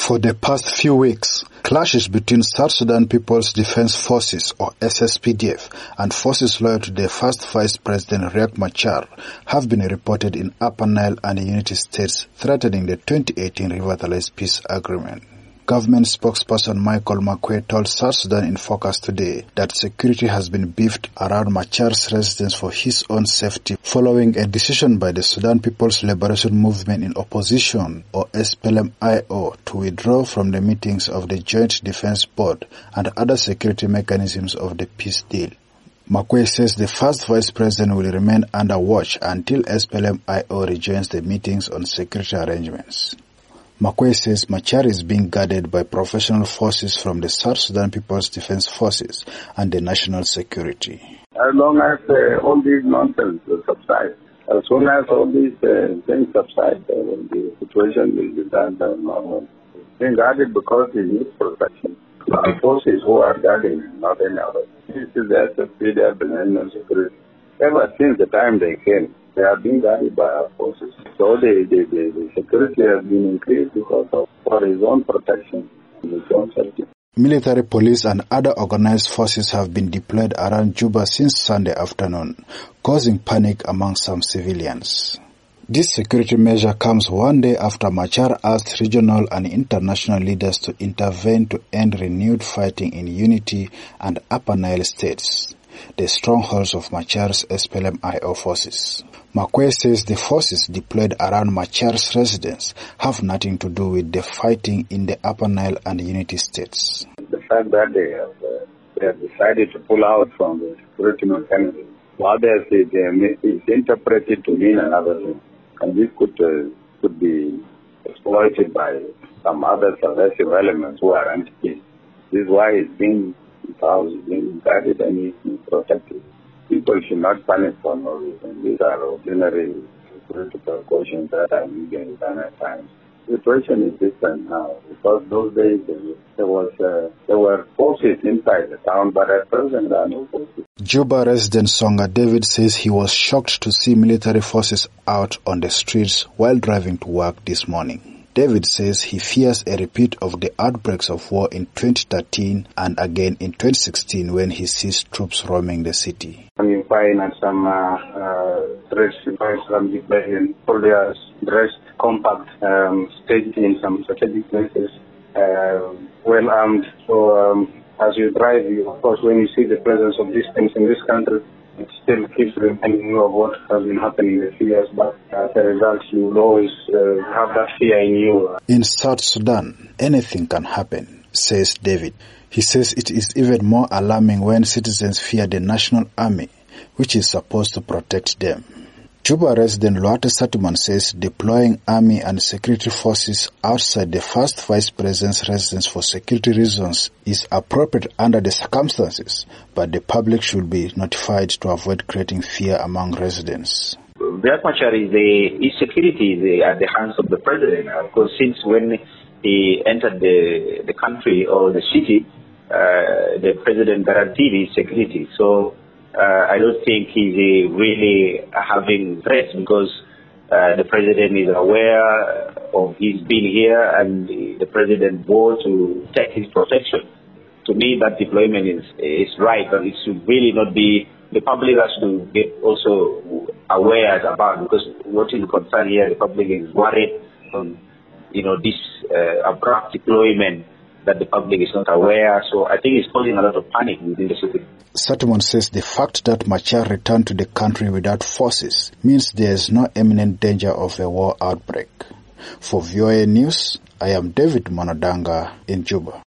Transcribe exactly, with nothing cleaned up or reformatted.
For the past few weeks, clashes between South Sudan People's Defense Forces, or S S P D F, and forces loyal to the first Vice President Riek Machar have been reported in Upper Nile and Unity States, threatening the twenty eighteen revitalized peace agreement. Government spokesperson Michael Makuei told South Sudan in Focus today that security has been beefed around Machar's residence for his own safety following a decision by the Sudan People's Liberation Movement in Opposition, or S P L M I O, to withdraw from the meetings of the Joint Defense Board and other security mechanisms of the peace deal. Makuei says the first Vice President will remain under watch until S P L M I O rejoins the meetings on security arrangements. Makuei says Machar is being guarded by professional forces from the South Sudan People's Defense Forces and the National Security. As long as uh, all these nonsense will subside, as soon as all these uh, things subside, uh, the situation will be done uh, normal. It's being guarded because it needs protection. The forces who are guarding, not any other. This is the S S P D F, the National Security. Ever since the time they came, they are being guarded by our forces. So the, the, the, the security has been increased because of for his own protection and his own safety. Military police and other organized forces have been deployed around Juba since Sunday afternoon, causing panic among some civilians. This security measure comes one day after Machar asked regional and international leaders to intervene to end renewed fighting in Unity and Upper Nile states, the strongholds of Machar's S P L M I O forces. Makuei says the forces deployed around Machar's residence have nothing to do with the fighting in the Upper Nile and Unity states. The fact that they have, uh, they have decided to pull out from the security mechanism, others it's interpreted to mean another thing, and this could uh, could be exploited by some other subversive elements who are anti-peace. This is why it's being house being guarded and protected. People should not panic for no reason. These are ordinary security precautions that are being done at times. The situation is different now because those days there was uh, there were forces inside the town, but at present there are no forces. Juba resident Songa David says he was shocked to see military forces out on the streets while driving to work this morning. David says he fears a repeat of the outbreaks of war in twenty thirteen and again in twenty sixteen when he sees troops roaming the city. I'm fine at some uh, uh, dressed Islamic Battalion, soldiers dressed compact, um, staged in some strategic places, uh, well armed. So um, as you drive, you, of course, when you see the presence of these things in this country, it still keeps reminding you of what has been happening a few years back. As a result, you will always uh, have that fear in you. In South Sudan, anything can happen, says David. He says it is even more alarming when citizens fear the National Army, which is supposed to protect them. Juba resident Luate Satuman says deploying army and security forces outside the first Vice President's residence for security reasons is appropriate under the circumstances, but the public should be notified to avoid creating fear among residents. Riek Machar is the his security is at the hands of the president, because since when he entered the the country or the city, uh, the president guaranteed his security. So Uh, I don't think he's uh, really having threats because uh, the president is aware of his being here and the president vowed to take his protection. To me, that deployment is is right, but it should really not be. The public has to get also aware about, because what is concerned here, the public is worried on, you know, this uh, abrupt deployment that the public is not aware. So I think it's causing a lot of panic within the city. Satumon says the fact that Machar returned to the country without forces means there is no imminent danger of a war outbreak. For V O A News, I am David Monodanga in Juba.